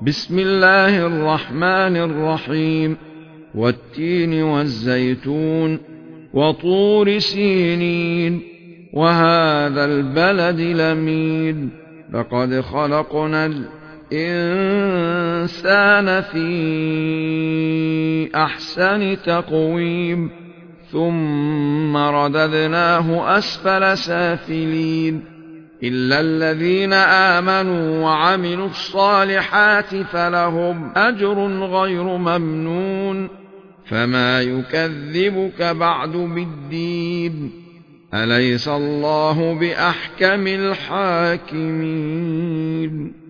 بسم الله الرحمن الرحيم والتين والزيتون وطور سينين وهذا البلد الأمين لقد خلقنا الإنسان في أحسن تقويم ثم رددناه أسفل سافلين إلا الذين آمنوا وعملوا الصالحات فلهم أجر غير ممنون فما يكذبك بعد بالدين أليس الله بأحكم الحاكمين